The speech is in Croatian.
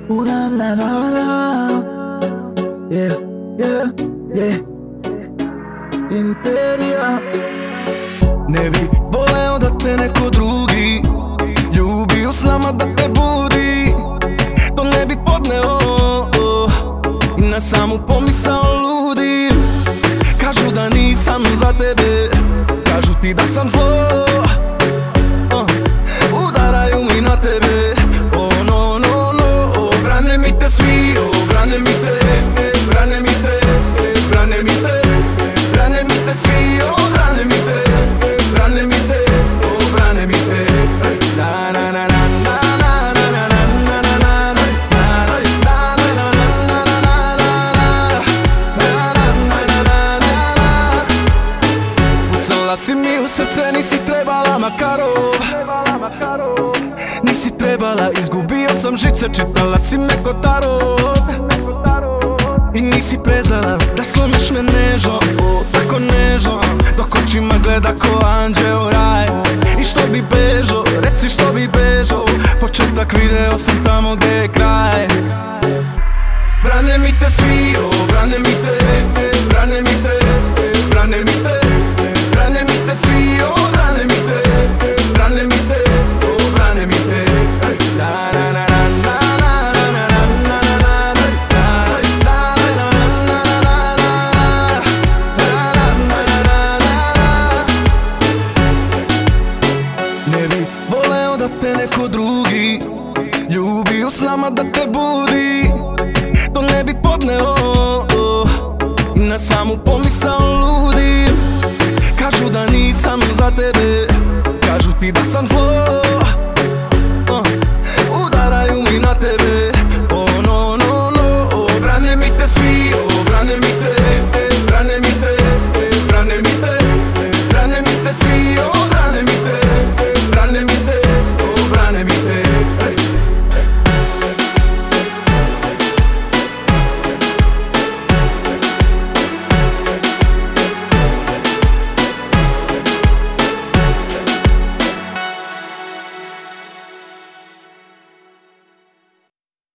Una na na na. Yeah, yeah, yeah. Imperija. Ne bi voleo da te neko drugi ljubio s nama, da te budi. To ne bi podneo, na samu pomisao ludim. Kažu da nisam za tebe, kažu ti da sam zlo. Udaraju mi na tebe, oh no no no. Brane mi te svi, brane mi te, brane mi te, brane mi te, brane mi te svi, brane mi te, brane mi te, brane mi te. Na na na na na na na na na na na na. Ucala si mi u srce, nisi trebala Makarov. Nisi trebala, izgubio sam žice, čitala si me ko tarot. I nisi prezala da slomiš me nežno, tako nežno, dok očima gleda ko anđeo raj. I što bi bežo, reci što bi bežo, početak video sam tamo gdje je kraj. Brane mi te svi, brane mi te, brane mi te, brane mi te, brane mi te svi, brane mi te, brane mi te, brane mi te. Ne bi voleo da te neko drugi ljubio s nama, da te budi. To ne bi podneo, na samu pomisao ludim. Kažu da nisam za tebe, kažu ti da sam zlo.